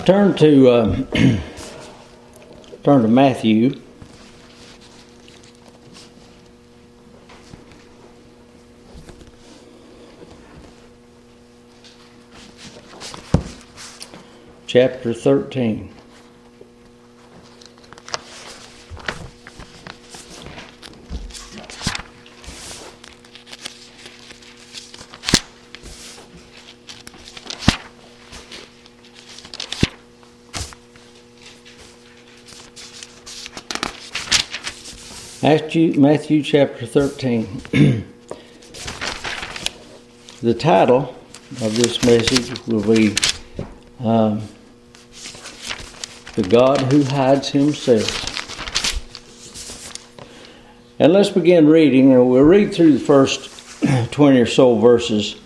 Turn to Matthew. Chapter 13. Matthew chapter 13. The title of this message will be The God Who Hides Himself. And let's begin reading, and we'll read through the first 20 or so verses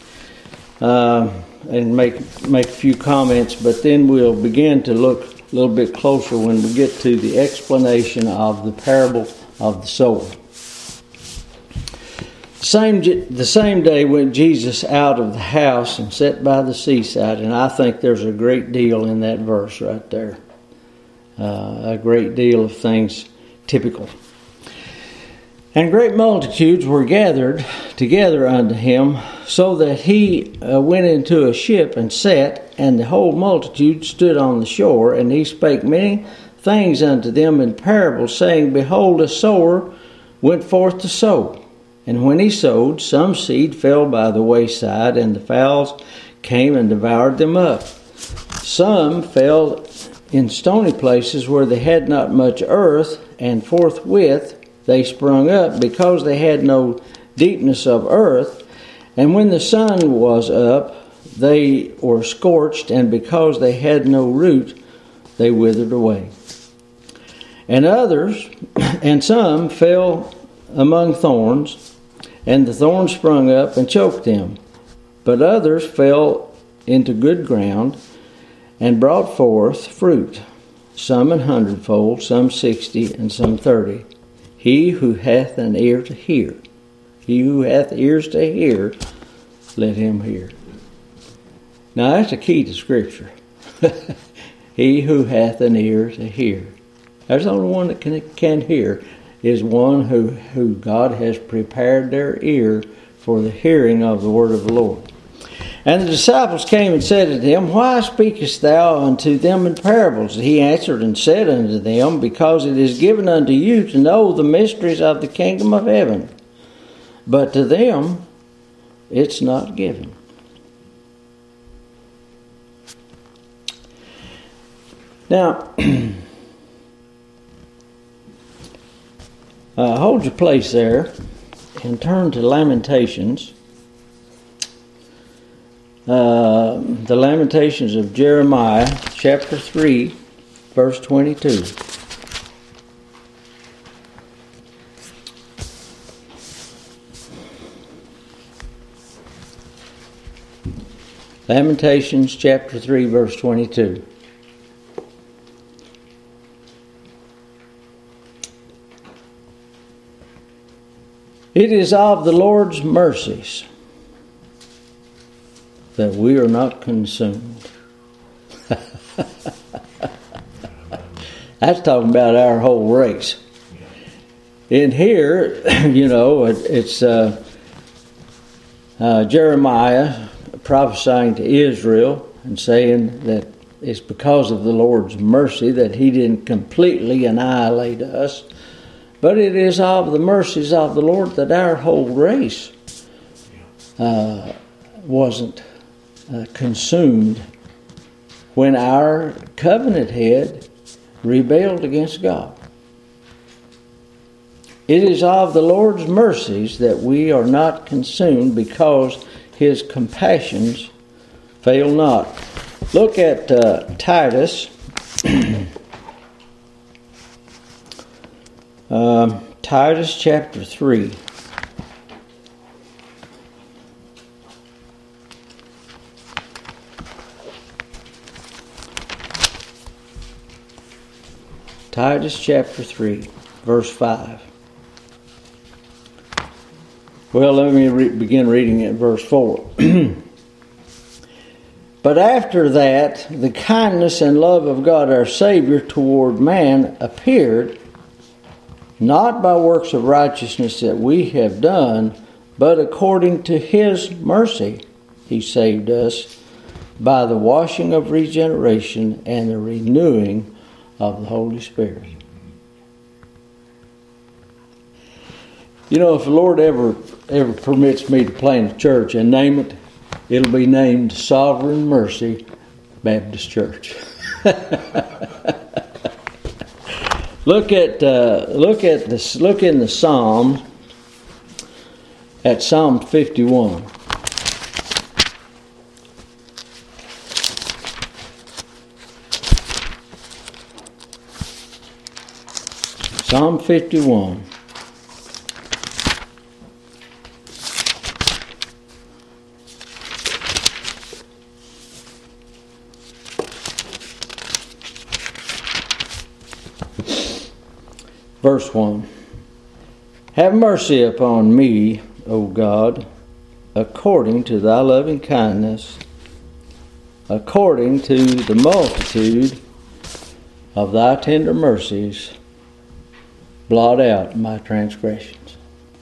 and make a few comments, but then we'll begin to look a little bit closer when we get to the explanation of the parable of the sower. The same day went Jesus out of the house and sat by the seaside, and I think there's a great deal in that verse right there. A great deal of things typical. And great multitudes were gathered together unto him, so that he went into a ship and sat, and the whole multitude stood on the shore, and he spake many things unto them in parables, saying, Behold, a sower went forth to sow. And when he sowed, some seed fell by the wayside, and the fowls came and devoured them up. Some fell in stony places where they had not much earth, and forthwith they sprung up, because they had no deepness of earth. And when the sun was up, they were scorched, and because they had no root, they withered away. And some fell among thorns, and the thorns sprung up and choked them. But others fell into good ground, and brought forth fruit, some 100-fold, some 60, and some 30. He who hath an ear to hear, he who hath ears to hear, let him hear. Now that's a key to Scripture. He who hath an ear to hear. There's only one that can hear, is one who God has prepared their ear for the hearing of the word of the Lord. And the disciples came and said unto him, Why speakest thou unto them in parables? He answered and said unto them, Because it is given unto you to know the mysteries of the kingdom of heaven, but to them it's not given. Now, hold your place there and turn to Lamentations. The Lamentations of Jeremiah, chapter 3, verse 22. Lamentations, chapter 3, verse 22. It is of the Lord's mercies that we are not consumed. That's talking about our whole race. In here, it's Jeremiah prophesying to Israel and saying that it's because of the Lord's mercy that he didn't completely annihilate us, but it is of the mercies of the Lord that our whole race wasn't consumed when our covenant head rebelled against God. It is of the Lord's mercies that we are not consumed, because his compassions fail not. Look at Titus. Titus chapter 3. Titus chapter 3, verse 5. Well, let me begin reading at verse 4. But after that, the kindness and love of God our Savior toward man appeared, not by works of righteousness that we have done, but according to His mercy He saved us by the washing of regeneration and the renewing of the Holy Spirit. You know, if the Lord ever permits me to plant a church and name it, it'll be named Sovereign Mercy Baptist Church. Look in the Psalms at Psalm 51. Psalm 51. Verse 1. Have mercy upon me, O God, according to thy loving kindness, according to the multitude of thy tender mercies, blot out my transgressions.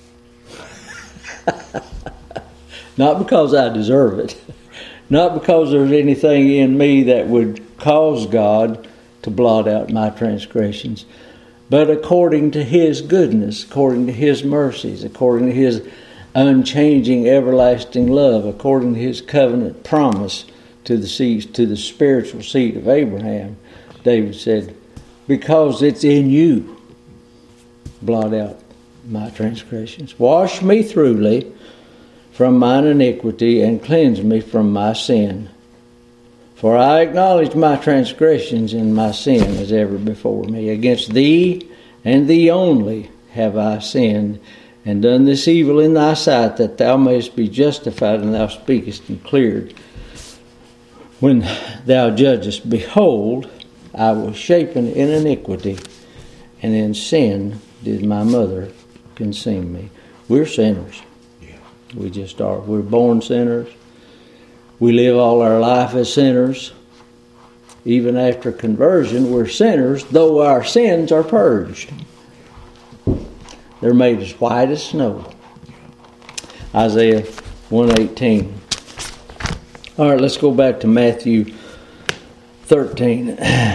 Not because I deserve it, not because there's anything in me that would cause God to blot out my transgressions, but according to His goodness, according to His mercies, according to His unchanging everlasting love, according to His covenant promise to the spiritual seed of Abraham. David said, because it's in you, blot out my transgressions. Wash me thoroughly from mine iniquity and cleanse me from my sin. For I acknowledge my transgressions, and my sin is ever before me. Against thee and thee only have I sinned, and done this evil in thy sight, that thou mayest be justified and thou speakest and cleared. When thou judgest, behold, I was shapen in iniquity, and in sin did my mother conceive me. We're sinners. We just are. We're born sinners. We live all our life as sinners. Even after conversion, we're sinners, though our sins are purged. They're made as white as snow. Isaiah 1:18. All right, let's go back to Matthew 13.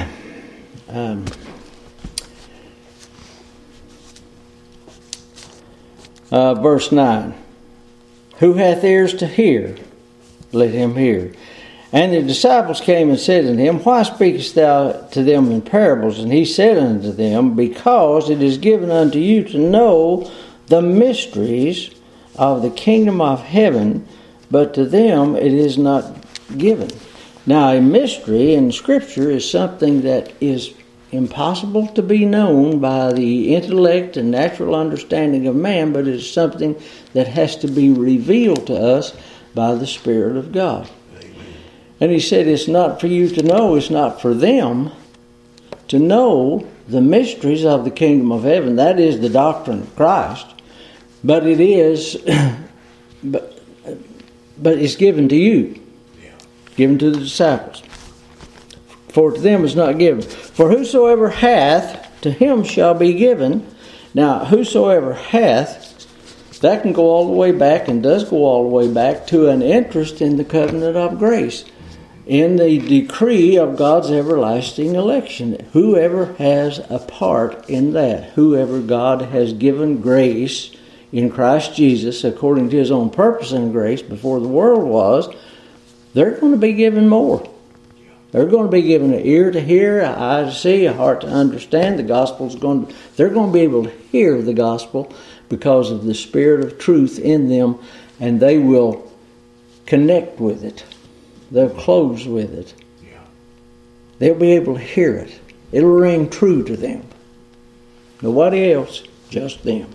Verse 9. Who hath ears to hear, let him hear. And the disciples came and said unto him, Why speakest thou to them in parables? And he said unto them, Because it is given unto you to know the mysteries of the kingdom of heaven, but to them it is not given. Now, a mystery in Scripture is something that is impossible to be known by the intellect and natural understanding of man, but it is something that has to be revealed to us by the Spirit of God. And he said, it's not for you to know, it's not for them to know the mysteries of the kingdom of heaven. That is the doctrine of Christ. But it is, but it's given to you, given to the disciples. For to them is not given. For whosoever hath, to him shall be given. Now, whosoever hath, that can go all the way back, and does go all the way back, to an interest in the covenant of grace, in the decree of God's everlasting election. Whoever has a part in that, whoever God has given grace in Christ Jesus, according to His own purpose and grace before the world was, they're going to be given more. They're going to be given an ear to hear, an eye to see, a heart to understand. They're going to be able to hear the gospel because of the Spirit of truth in them, and they will connect with it. They'll close with it. They'll be able to hear it. It'll ring true to them. Nobody else, just them.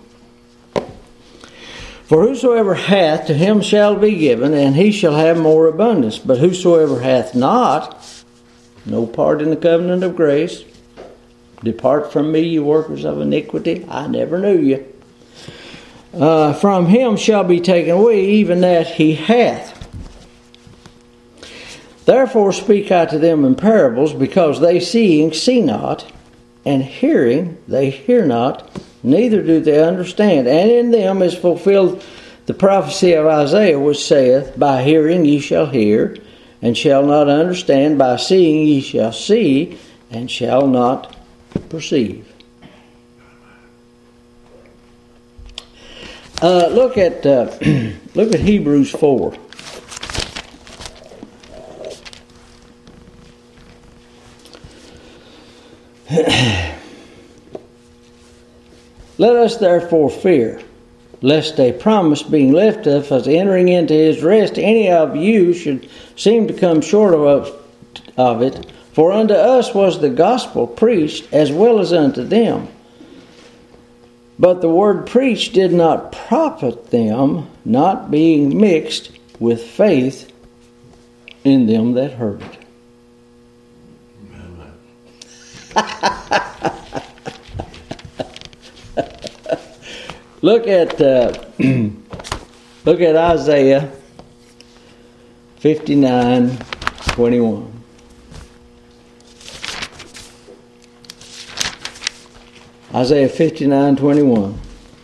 For whosoever hath, to him shall be given, and he shall have more abundance. But whosoever hath not, no part in the covenant of grace, depart from me, you workers of iniquity, I never knew you. From him shall be taken away even that he hath. Therefore speak I to them in parables, because they seeing see not, and hearing they hear not, neither do they understand. And in them is fulfilled the prophecy of Isaiah, which saith, By hearing ye shall hear, and shall not understand. By seeing ye shall see, and shall not perceive. Look at Hebrews 4. Let us therefore fear, lest a promise being left of us entering into his rest, any of you should seem to come short of it. For unto us was the gospel preached, as well as unto them. But the word preached did not profit them, not being mixed with faith in them that heard it. Look at Isaiah 59:21. Isaiah 59:21.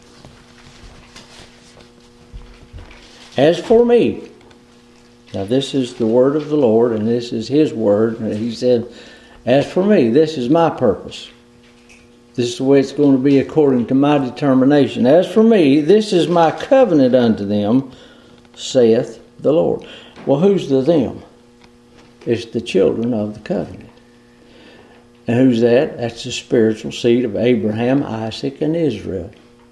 As for me, now this is the word of the Lord, and this is His word. And He said, as for me, this is my purpose. This is the way it's going to be according to my determination. As for me, this is my covenant unto them, saith the Lord. Well, who's the them? It's the children of the covenant. And who's that? That's the spiritual seed of Abraham, Isaac, and Israel.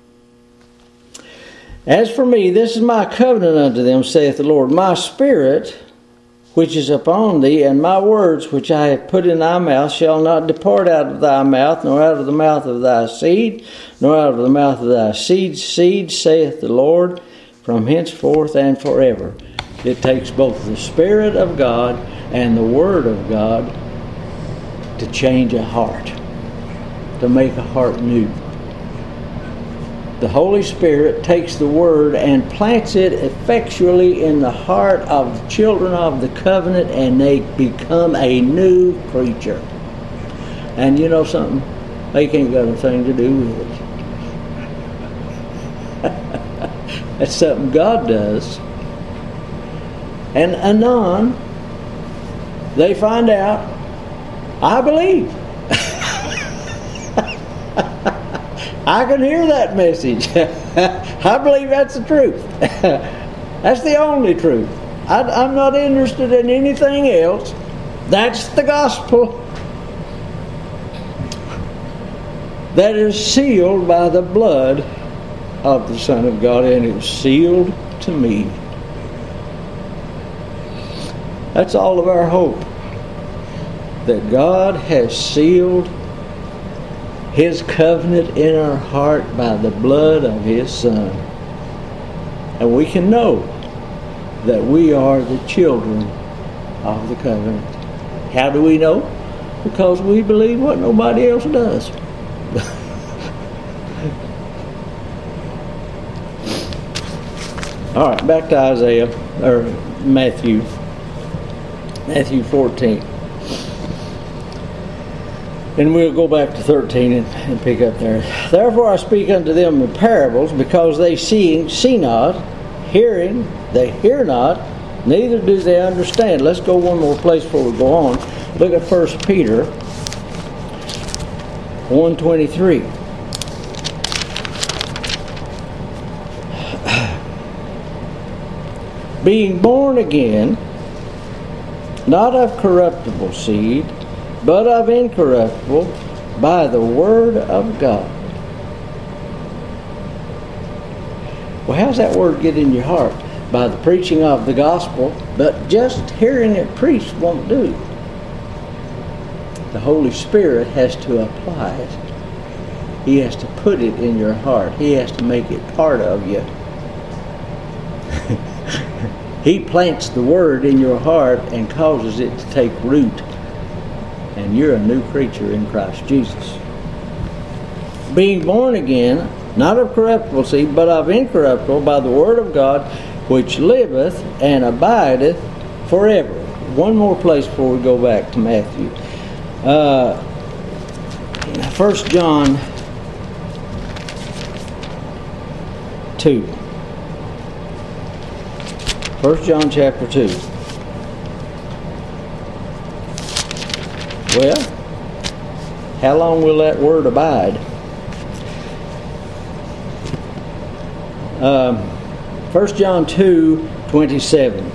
As for me, this is my covenant unto them, saith the Lord. My spirit, which is upon thee, and my words which I have put in thy mouth, shall not depart out of thy mouth, nor out of the mouth of thy seed, nor out of the mouth of thy seed's seed, saith the Lord, from henceforth and forever. It takes both the Spirit of God and the Word of God to change a heart, to make a heart new. The Holy Spirit takes the Word and plants it effectually in the heart of the children of the covenant, and they become a new creature. And you know something? They ain't got a thing to do with it. That's something God does. And anon, they find out, I believe. I can hear that message. I believe that's the truth. That's the only truth. I'm not interested in anything else. That's the gospel that is sealed by the blood of the Son of God, and it's sealed to me. That's all of our hope. That God has sealed His covenant in our heart by the blood of His Son. And we can know that we are the children of the covenant. How do we know? Because we believe what nobody else does. All right, back to Isaiah, or Matthew 14. And we'll go back to 13 and pick up there. Therefore I speak unto them in parables, because they see not, hearing they hear not, neither do they understand. Let's go one more place before we go on. Look at 1 Peter 1:23. Being born again, not of corruptible seed, but of incorruptible, by the word of God. Well, how's that word get in your heart? By the preaching of the gospel, but just hearing it preached won't do. The Holy Spirit has to apply it. He has to put it in your heart. He has to make it part of you. He plants the word in your heart and causes it to take root. And you're a new creature in Christ Jesus. Being born again, not of corruptible seed, but of incorruptible, by the word of God, which liveth and abideth forever. one more place before we go back to Matthew. 1 John 2. 1 John chapter 2. Well, how long will that word abide? 1 John 2:27.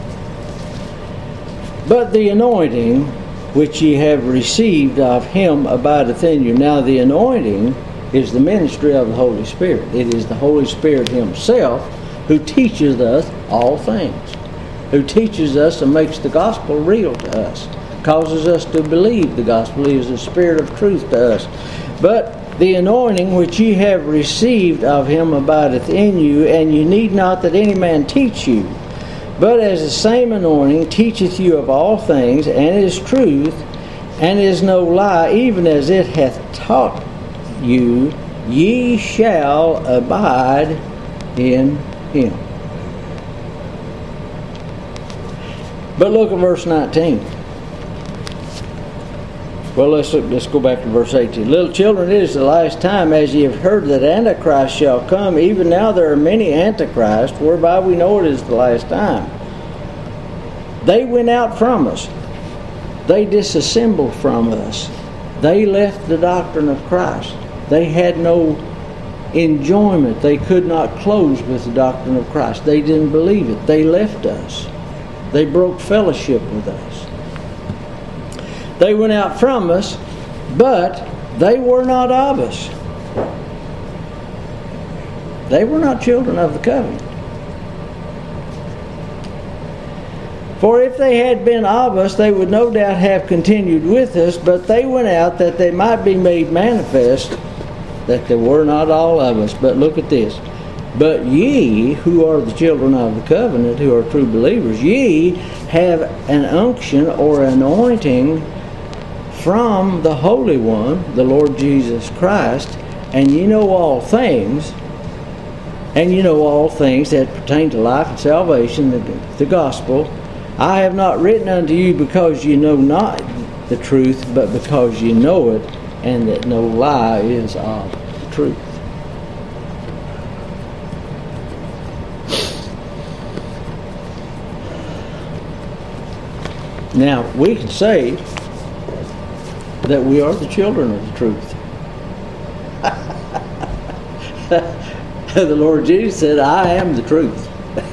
But the anointing which ye have received of him abideth in you. Now the anointing is the ministry of the Holy Spirit. It is the Holy Spirit himself who teaches us all things, who teaches us and makes the gospel real to us, causes us to believe the gospel. He is the Spirit of truth to us. But the anointing which ye have received of him abideth in you, and you need not that any man teach you. But as the same anointing teacheth you of all things, and is truth, and is no lie, even as it hath taught you, ye shall abide in him. But look at verse 19. Well, let's go back to verse 18. Little children, it is the last time, as ye have heard that Antichrist shall come. Even now there are many Antichrists, whereby we know it is the last time. They went out from us. They disassembled from us. They left the doctrine of Christ. They had no enjoyment. They could not close with the doctrine of Christ. They didn't believe it. They left us. They broke fellowship with us. They went out from us, but they were not of us. They were not children of the covenant. For if they had been of us, they would no doubt have continued with us, but they went out that they might be made manifest that they were not all of us. But look at this. But ye, who are the children of the covenant, who are true believers, ye have an unction or anointing from the Holy One, the Lord Jesus Christ, and ye know all things, and ye know all things that pertain to life and salvation, the gospel. I have not written unto you because ye know not the truth, but because ye know it, and that no lie is of the truth. Now, we can say that we are the children of the truth. The Lord Jesus said, I am the truth.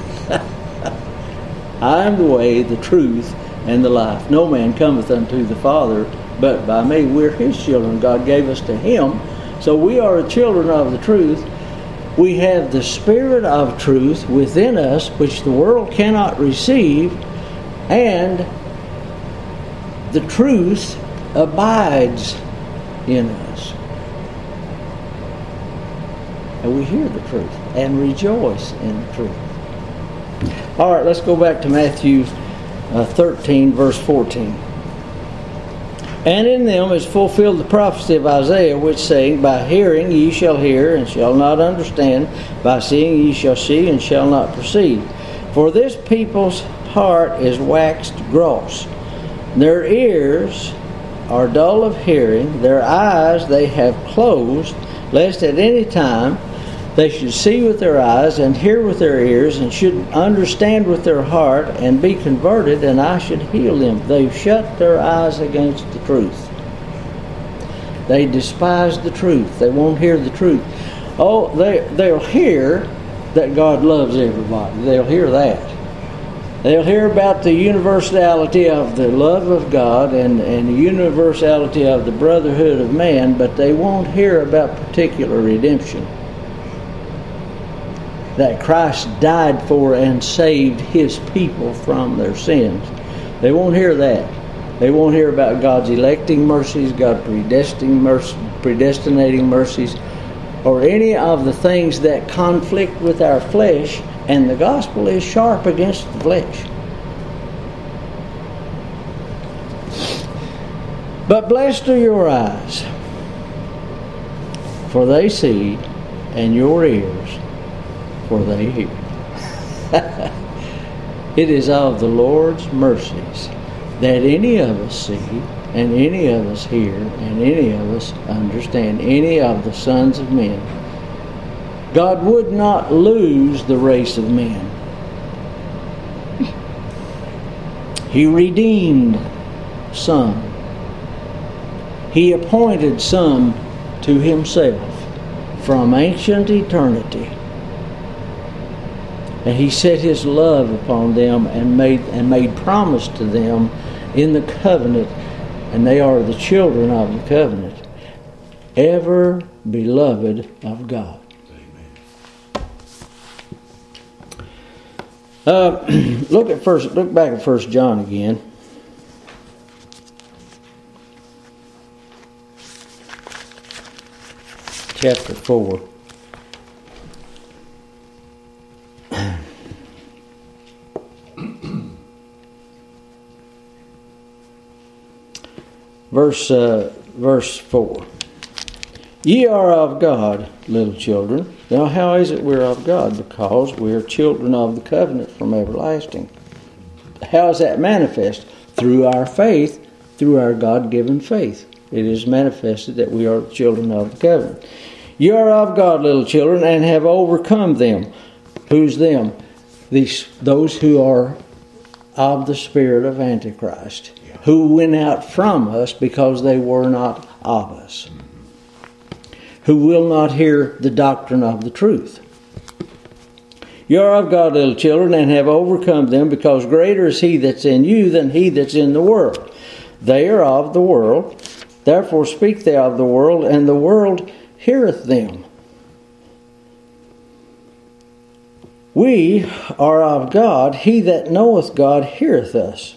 I am the way, the truth, and the life. No man cometh unto the Father but by me. We're his children. God gave us to him. So we are the children of the truth. We have the Spirit of truth within us, which the world cannot receive, and the truth abides in us. And we hear the truth and rejoice in the truth. All right, let's go back to Matthew 13, verse 14. And in them is fulfilled the prophecy of Isaiah, which saying, By hearing ye shall hear, and shall not understand. By seeing ye shall see, and shall not perceive. For this people's heart is waxed gross. Their ears are dull of hearing, their eyes they have closed, lest at any time they should see with their eyes, and hear with their ears, and should understand with their heart, and be converted, and I should heal them. They've shut their eyes against the truth. They despise the truth. They won't hear the truth. Oh, they'll hear that God loves everybody. They'll hear that. They'll hear about the universality of the love of God and the universality of the brotherhood of man, but they won't hear about particular redemption. That Christ died for and saved his people from their sins. They won't hear that. They won't hear about God's electing mercies, God's predestinating mercies, or any of the things that conflict with our flesh, and the gospel is sharp against the flesh. But blessed are your eyes, for they see, and your ears, for they hear. It is of the Lord's mercies that any of us see, and any of us hear, and any of us understand, any of the sons of men. God would not lose the race of men. He redeemed some. He appointed some to himself from ancient eternity. And he set his love upon them and made promise to them in the covenant, and they are the children of the covenant, ever beloved of God. Look back at 1 John again. Chapter 4. Verse 4. Ye are of God, little children. Now how is it we're of God? Because we are children of the covenant from everlasting. How is that manifest? Through our faith, through our God-given faith. It is manifested that we are children of the covenant. Ye are of God, little children, and have overcome them. Who's them? Those who are of the spirit of Antichrist, who went out from us because they were not of us, who will not hear the doctrine of the truth. You are of God, little children, and have overcome them, because greater is he that's in you than he that's in the world. They are of the world, therefore speak they of the world, and the world heareth them. We are of God, he that knoweth God heareth us.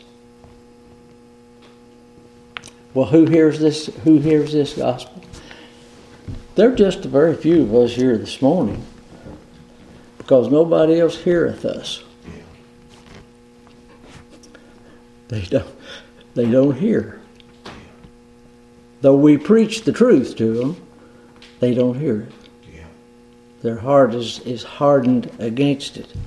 Well, who hears this? Who hears this gospel? There are just a very few of us here this morning, because nobody else heareth us. They don't hear. Though we preach the truth to them, they don't hear it. Their heart is hardened against it.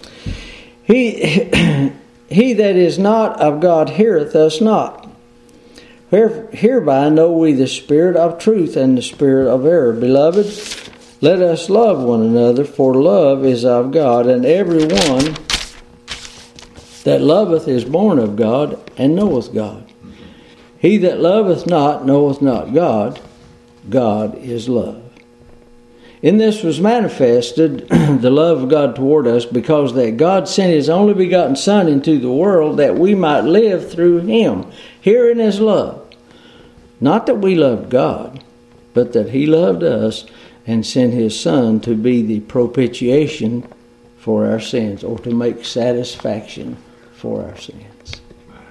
He that is not of God heareth us not. Hereby know we the spirit of truth and the spirit of error. Beloved, let us love one another, for love is of God, and every one that loveth is born of God, and knoweth God. He that loveth not knoweth not God. God is love. In this was manifested the love of God toward us, because that God sent his only begotten Son into the world, that we might live through him. Herein is love. Not that we loved God, but that he loved us and sent his Son to be the propitiation for our sins, or to make satisfaction for our sins.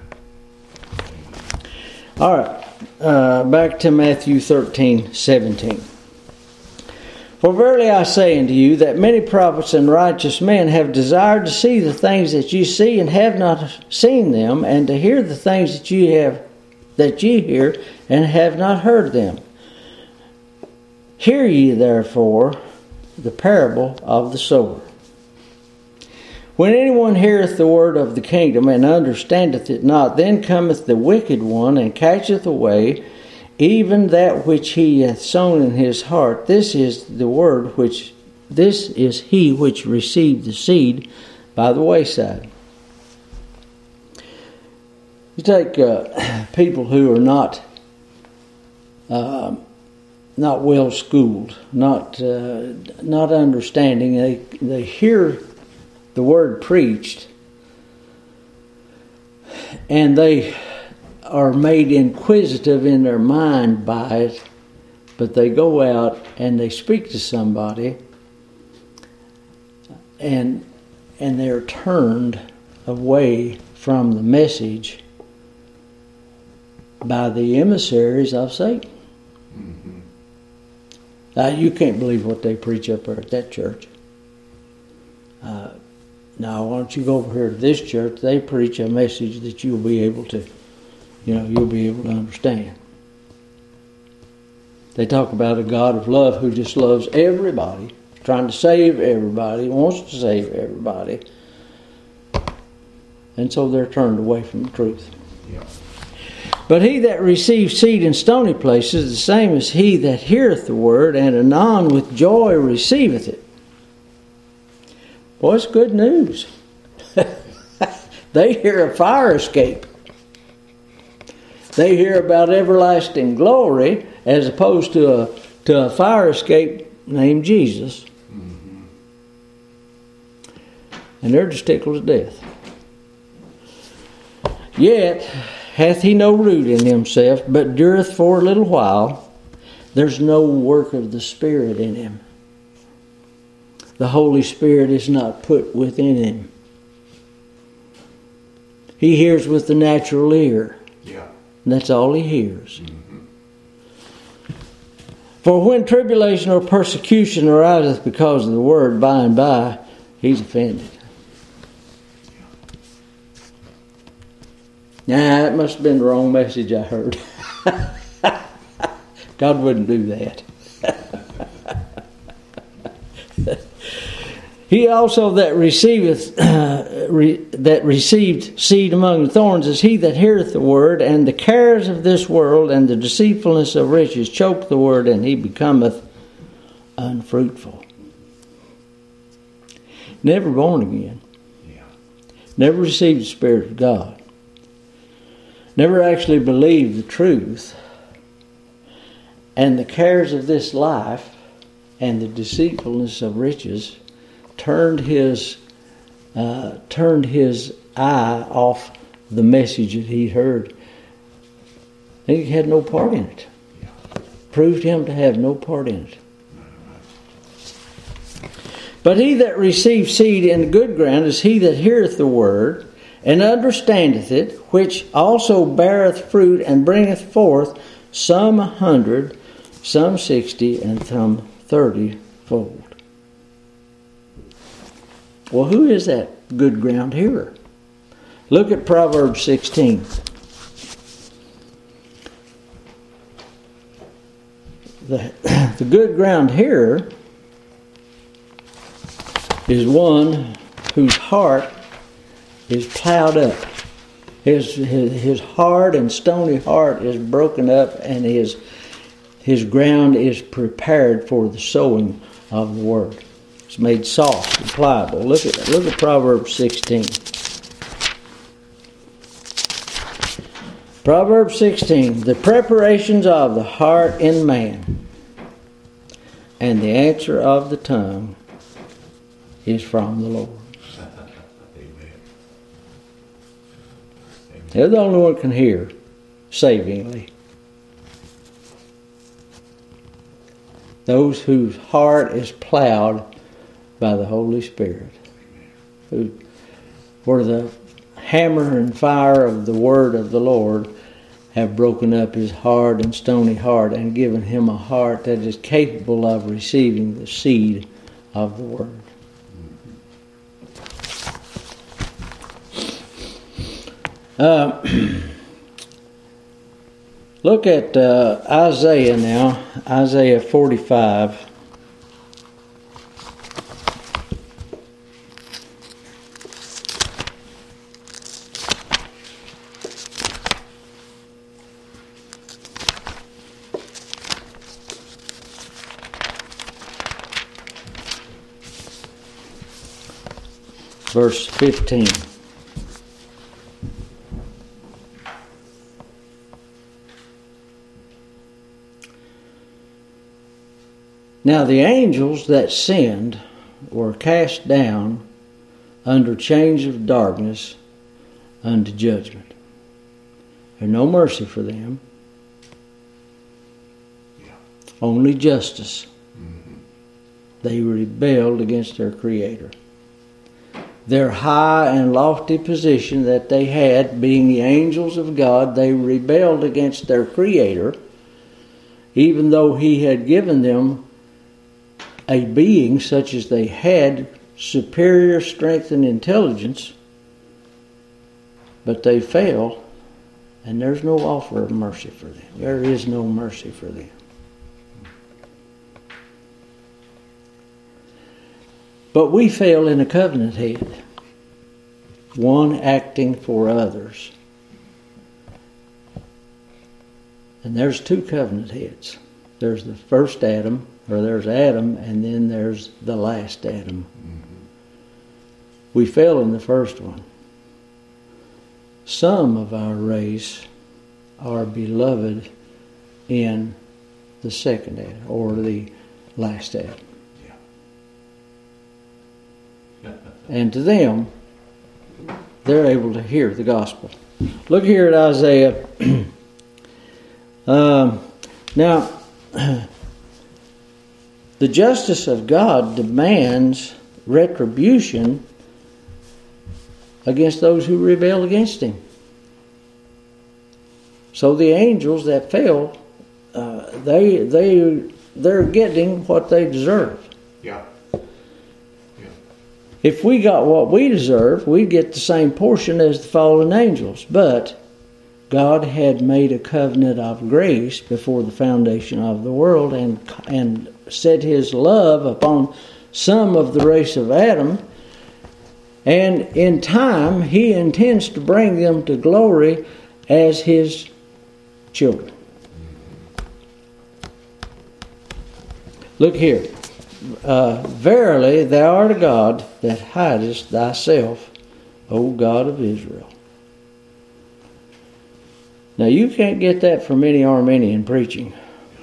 All right, back to Matthew 13:17. For verily I say unto you, that many prophets and righteous men have desired to see the things that ye see, and have not seen them, and to hear the things that ye hear, and have not heard them. Hear ye therefore the parable of the sower. When anyone heareth the word of the kingdom, and understandeth it not, then cometh the wicked one, and catcheth away even that which he hath sown in his heart. This is he which received the seed by the wayside. You take people who are not well schooled, not understanding. They hear the word preached, and they are made inquisitive in their mind by it, but they go out and they speak to somebody, and they're turned away from the message by the emissaries of Satan. Mm-hmm. Now, you can't believe what they preach up there at that church. Now, why don't you go over here to this church? They preach a message that you'll be able to understand. They talk about a God of love who just loves everybody, trying to save everybody, wants to save everybody. And so they're turned away from the truth. Yeah. But he that receives seed in stony places is the same as he that heareth the word, and anon with joy receiveth it. Boy, it's good news. They hear a fire escape. They hear about everlasting glory as opposed to a fire escape named Jesus. Mm-hmm. And they're just tickled to death. Yet hath he no root in himself, but dureth for a little while. There's no work of the Spirit in him. The Holy Spirit is not put within him. He hears with the natural ear. Yeah. And that's all he hears. Mm-hmm. For when tribulation or persecution ariseth because of the word, by and by he's offended. Nah, that must have been the wrong message I heard. God wouldn't do that. He also that receiveth that received seed among the thorns is he that heareth the word, and the cares of this world and the deceitfulness of riches choke the word, and he becometh unfruitful. Never born again. Yeah. Never received the Spirit of God. Never actually believed the truth. And the cares of this life and the deceitfulness of riches turned his eye off the message that he'd heard. He had no part in it. Yeah. Proved him to have no part in it. But he that receives seed in the good ground is he that heareth the word, and understandeth it, which also beareth fruit, and bringeth forth some 100, some 60, and some 30-fold. Well, who is that good ground hearer? Look at Proverbs 16. The good ground hearer is one whose heart is plowed up. His hard and stony heart is broken up, and his ground is prepared for the sowing of the word. It's made soft and pliable. Look at Proverbs 16. Proverbs 16. The preparations of the heart in man, and the answer of the tongue is from the Lord. Amen. They're the only one who can hear savingly. Those whose heart is plowed by the Holy Spirit, where the hammer and fire of the word of the Lord have broken up his hard and stony heart and given him a heart that is capable of receiving the seed of the word. Look at Isaiah now, Isaiah 45. Verse 15. Now the angels that sinned were cast down under chains of darkness unto judgment. There's no mercy for them. Yeah. Only justice. Mm-hmm. They rebelled against their Creator. Their high and lofty position that they had, being the angels of God, they rebelled against their Creator, even though He had given them a being such as they had, superior strength and intelligence, but they fell, and there's no offer of mercy for them. There is no mercy for them. But we fail in a covenant head. one acting for others. And there's two covenant heads. There's the first Adam, or there's Adam, and then there's the last Adam. We fell in the first one. Some of our race are beloved in the second Adam, or the last Adam. And to them, they're able to hear the gospel. Look here at Isaiah. Now, the justice of God demands retribution against those who rebel against Him. So the angels that fell, they're getting what they deserve. Yeah. If we got what we deserve, we'd get the same portion as the fallen angels. But God had made a covenant of grace before the foundation of the world and set His love upon some of the race of Adam. And in time, He intends to bring them to glory as His children. Look here. Verily thou art a God that hidest thyself, O God of Israel. Now you can't get that from any Arminian preaching.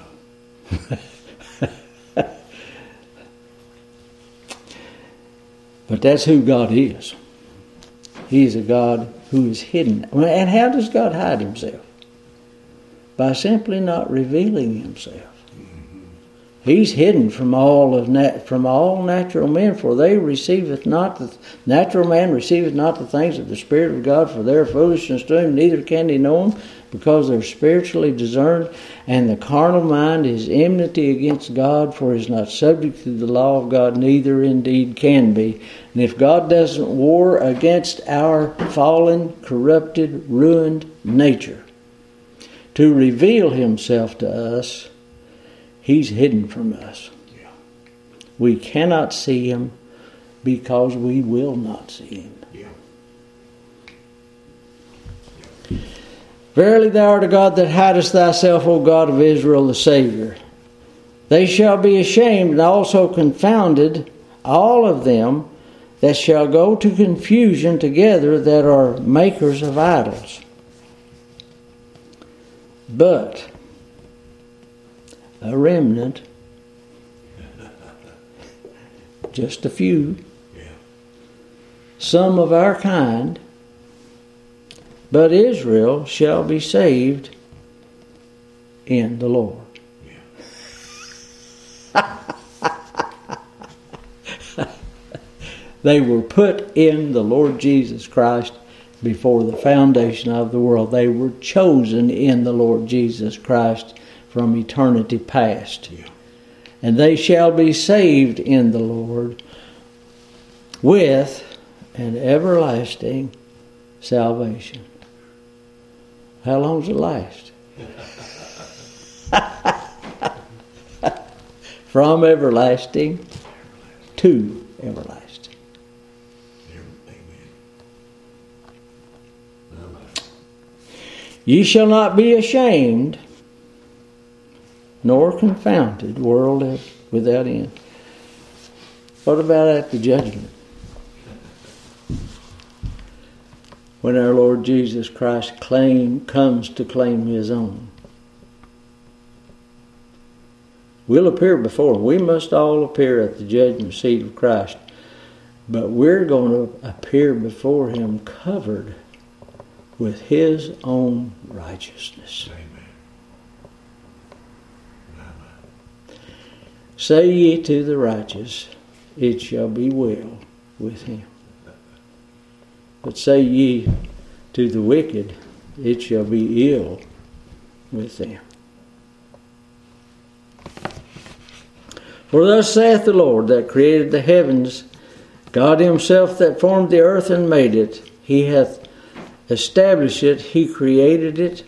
But that's who God is. He's a God who is hidden. And how does God hide Himself? By simply not revealing Himself. He's hidden from all natural men, for they receiveth not the natural man receiveth not the things of the Spirit of God, for they are foolishness to him, neither can he know them, because they're spiritually discerned. And the carnal mind is enmity against God, for he is not subject to the law of God, neither indeed can be. And if God doesn't war against our fallen, corrupted, ruined nature to reveal Himself to us, He's hidden from us. Yeah. We cannot see Him because we will not see Him. Yeah. Verily thou art a God that hidest thyself, O God of Israel, the Savior. They shall be ashamed and also confounded, all of them that shall go to confusion together that are makers of idols. But a remnant, just a few, some of our kind, but Israel shall be saved in the Lord. They were put in the Lord Jesus Christ before the foundation of the world. They were chosen in the Lord Jesus Christ from eternity past. Yeah. And they shall be saved in the Lord with an everlasting salvation. How long does it last? From everlasting to everlasting. Ye shall not be ashamed, nor confounded, world without end. What about at the judgment? When our Lord Jesus Christ comes to claim His own. We'll appear before Him. We must all appear at the judgment seat of Christ. But we're going to appear before Him covered with His own righteousness. Amen. Say ye to the righteous, it shall be well with him. But say ye to the wicked, it shall be ill with them. For thus saith the Lord that created the heavens, God Himself that formed the earth and made it. He hath established it, He created it,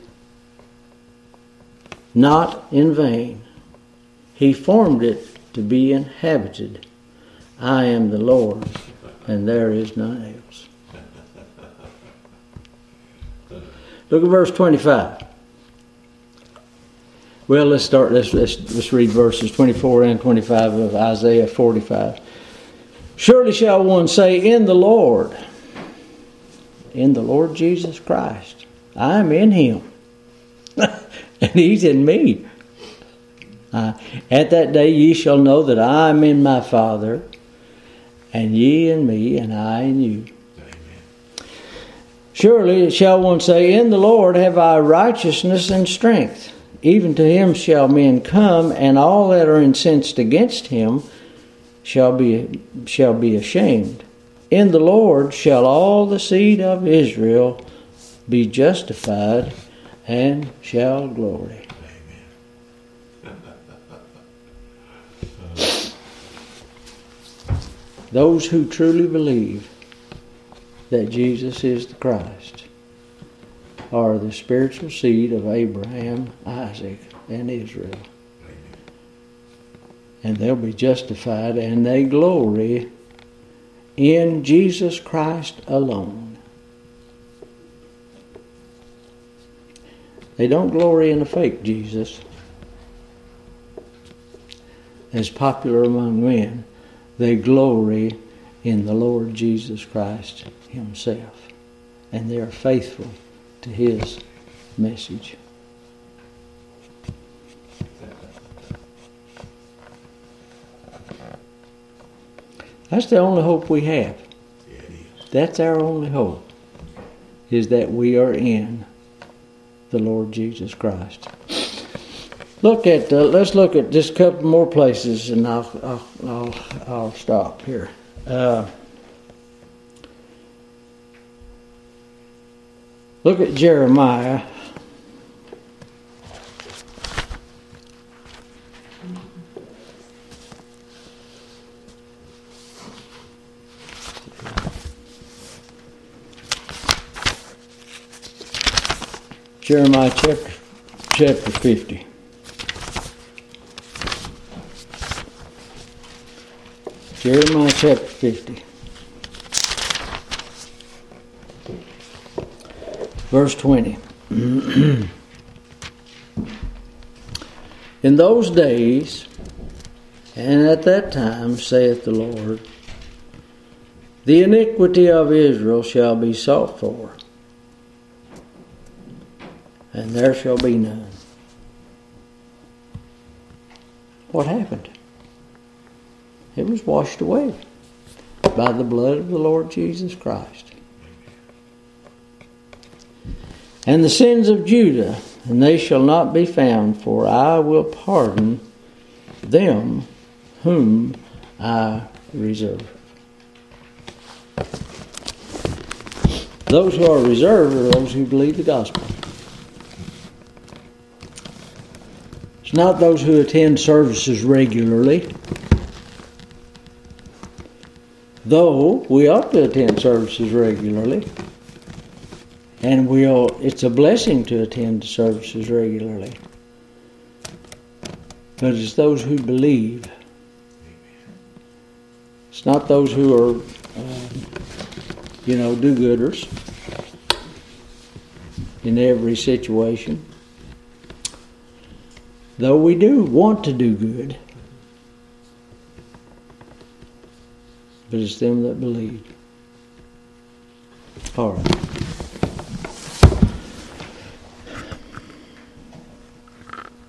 not in vain. He formed it to be inhabited. I am the Lord, and there is none else. Look at verse 25. Well, let's read verses 24 and 25 of Isaiah 45. Surely shall one say, in the Lord Jesus Christ, I am in him, and he's in me. At that day ye shall know that I am in my Father, and ye in me, and I in you. Amen. Surely shall one say, in the Lord have I righteousness and strength. Even to him shall men come, and all that are incensed against him shall be ashamed. In the Lord shall all the seed of Israel be justified, and shall glory. Those who truly believe that Jesus is the Christ are the spiritual seed of Abraham, Isaac, and Israel. And they'll be justified, and they glory in Jesus Christ alone. They don't glory in a fake Jesus, as popular among men. They glory in the Lord Jesus Christ himself. And they are faithful to his message. That's the only hope we have. That's our only hope, is that we are in the Lord Jesus Christ. Let's look at just a couple more places, and I'll stop here. Look at Jeremiah. Jeremiah chapter 50. Jeremiah chapter 50. Verse 20. In those days, and at that time, saith the Lord, the iniquity of Israel shall be sought for, and there shall be none. What happened? It was washed away by the blood of the Lord Jesus Christ. And the sins of Judah, and they shall not be found, for I will pardon them whom I reserve. Those who are reserved are those who believe the gospel. It's not those who attend services regularly. Though we ought to attend services regularly. And it's a blessing to attend services regularly. But it's those who believe. It's not those who are, do-gooders in every situation. Though we do want to do good. But it's them that believe. All right.